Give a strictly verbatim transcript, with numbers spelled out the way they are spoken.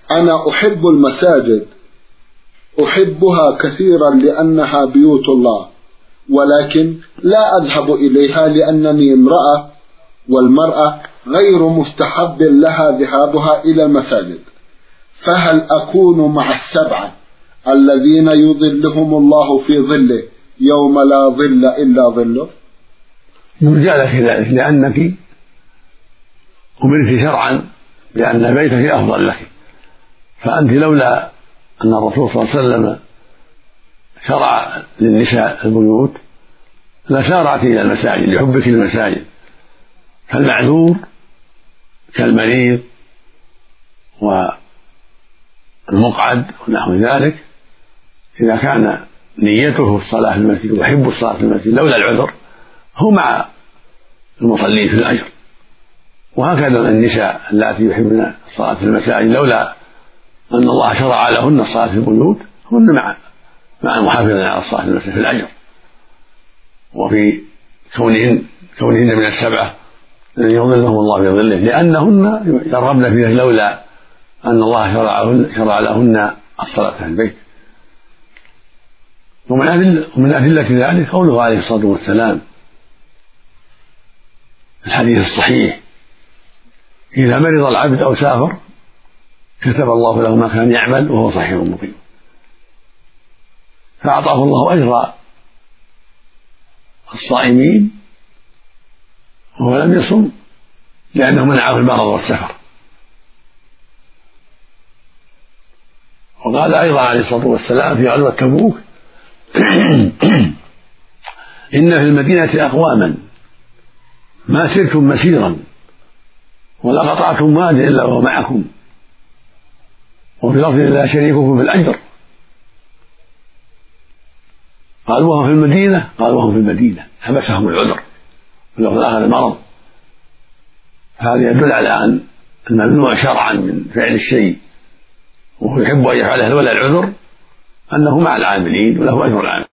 أنا أحب المساجد، أحبها كثيرا لأنها بيوت الله، ولكن لا أذهب إليها لأنني امرأة، والمرأة غير مستحب لها ذهابها إلى المساجد، فهل أكون مع السبعة الذين يظلهم الله في ظله يوم لا ظل إلا ظله؟ يرجى لك ذلك، لأنك أمرت شرعا بأن بيتك أفضل لك، فأنت لولا أن الرسول صلى الله عليه وسلم شرع للنساء البيوت لسارعت إلى المساجد لحبك للمساجد، كالمعذور كالمريض والمقعد ونحو ذلك، إذا كان نيته الصلاة في المسجد ويحب الصلاة في المسجد لولا العذر هو مع المصلين في الأجر. وهكذا النساء اللاتي يحبن الصلاة في المساجد لولا أن الله شرع لهن الصلاة في البيوت هن مع مع المحافظين على الصلاة في المسجد في الأجر. وفي كونهن كونهن من السبعة الذين يظلهم الله في ظله لأنهن يرغبن فيه لولا أن الله شرع, شرع لهن الصلاة في البيت. ومن أدلة, ومن أدلة ذلك قوله عليه الصلاة والسلام الحديث الصحيح: إذا مرض العبد أو سافر كتب الله له ما كان يعمل وهو صحيح مقيم، فأعطاه الله أجر الصائمين وهو لم يصم لأنه منعه المرض والسفر. وقال أيضا عليه الصلاة والسلام في غزوة تبوك: إن في المدينة أقواما ما سرتم مسيرا ولا قطعتم واديا إلا وهو معكم، وفي لفظ لا شريككم في الأجر. قال وهم في المدينة، قال وهم في المدينة حبسهم العذر، ولو الآخر المرض. هذا يدل على أن الممنوع شرعا من فعل الشيء وهو يحب أن يفعله ولا العذر أنه مع العاملين وله أجر العامل.